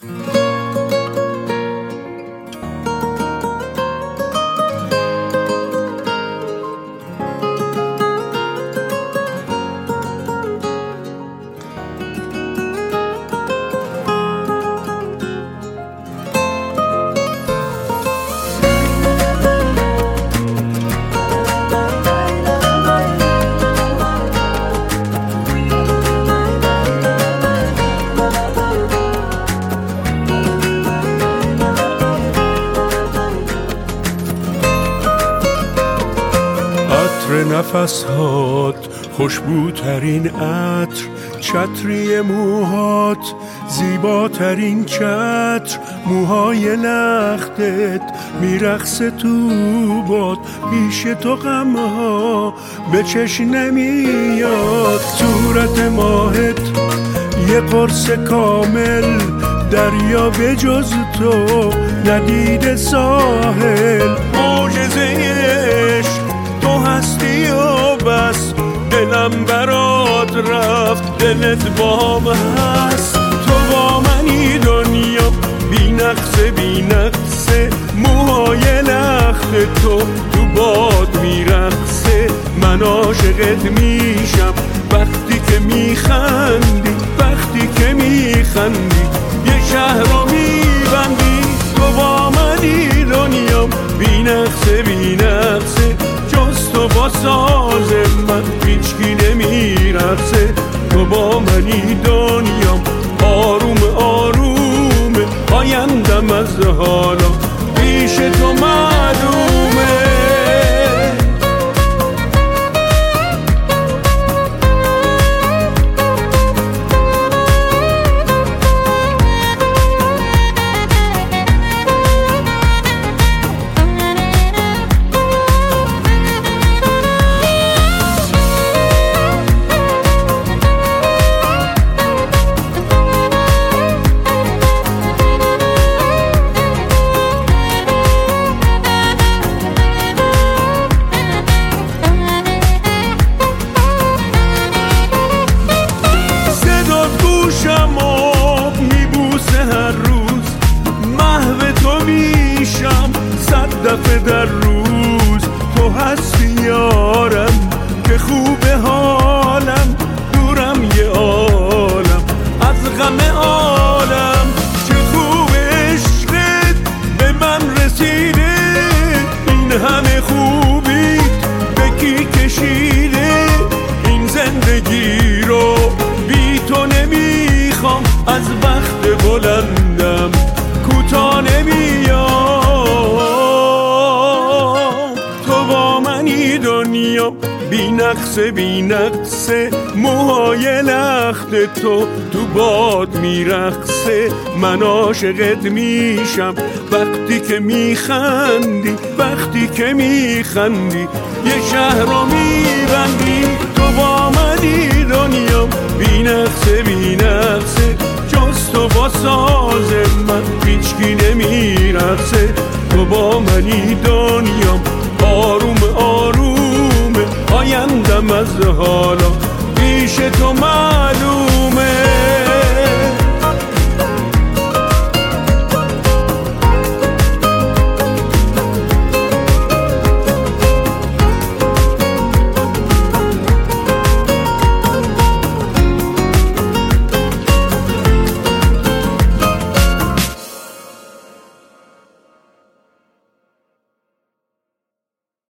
نفسهات خوشبوترین عطر، چتری موهات زیباترین چتر، موهای لختت میرقصه تو باد، پیش تو غمها به چشم نمیاد، صورت ماهت یه قرص کامل، دریا به جز تو ندیده ساحل، معجزه عشق تو هستی و بس، دلم برات رفت دلت بام هست، تو با منی دنیا بی نقصه بی نقصه، موهای لخت تو باد میرقصه، من عاشقت میشم وقتی که میخندی، وقتی که میخندی یه شهر رو میبندی، تو با منی دنیا بی نقصه بی نقصه، جز تو با ساز من هیچکی نمیرقصه، تو با منی دنیام آروم آروم، آیندم از حالا پیش تو معلومه. دفعه در روز تو هستی یارم، که خوبه حالم دورم یه عالم از غم عالم، چه خوب عشقت به من رسیده، این همه خوبیت به کی کشیده، این زندگی رو بی تو نمیخوام، از وقت بلندم کوتاه نمیام، دنیا بی نقصه بی نقصه، موهای لخت تو باد میرقصه، من عاشقت میشم وقتی که میخندی، وقتی که میخندی یه شهر رو میبندی، تو با منی دنیا بی نقصه بی نقصه، جز تو با ساز من هیچکی نمیرقصه، تو با منی دنیا آروم آروم، آیندم از حالا پیش تو معلومه.